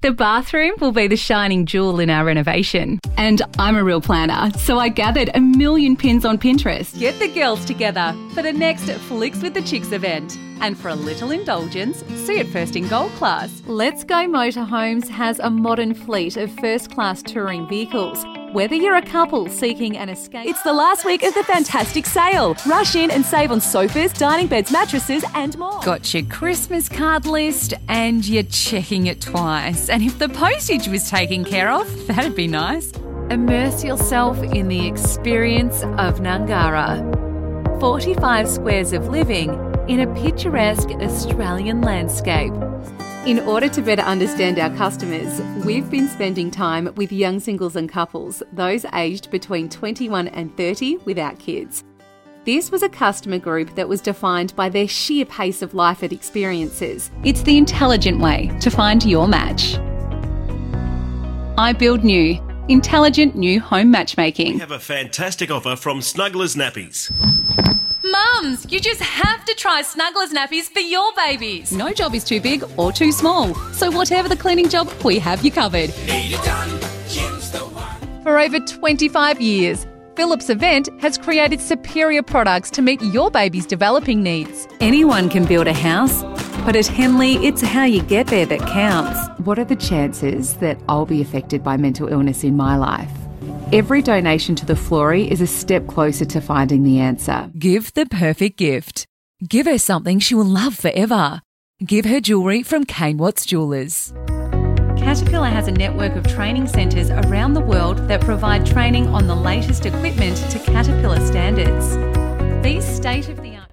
The bathroom will be the shining jewel in our renovation. And I'm a real planner, so I gathered 1 million pins on Pinterest. Get the girls together for the next Flicks with the Chicks event. And for a little indulgence, see it first in Gold Class. Let's Go Motorhomes has a modern fleet of first-class touring vehicles. Whether you're a couple seeking an escape... It's the last week of the fantastic sale. Rush in and save on sofas, dining beds, mattresses and more. Got your Christmas card list and you're checking it twice. And if the postage was taken care of, that'd be nice. Immerse yourself in the experience of Ngungurra. 45 squares of living in a picturesque Australian landscape. In order to better understand our customers, we've been spending time with young singles and couples, those aged between 21 and 30 without kids. This was a customer group that was defined by their sheer pace of life and experiences. It's the intelligent way to find your match. I Build New, intelligent new home matchmaking. We have a fantastic offer from Snugglers Nappies. Mums, you just have to try Snugglers nappies for your babies. No job is too big or too small, so whatever the cleaning job, we have you covered. Need it done, Jim's the one. For over 25 years, Phillips Event has created superior products to meet your baby's developing needs. Anyone can build a house, but at Henley, it's how you get there that counts. What are the chances that I'll be affected by mental illness in my life? Every donation to the Flory is a step closer to finding the answer. Give the perfect gift. Give her something she will love forever. Give her jewellery from Kane Watts Jewellers. Caterpillar has a network of training centres around the world that provide training on the latest equipment to Caterpillar standards. These state-of-the-art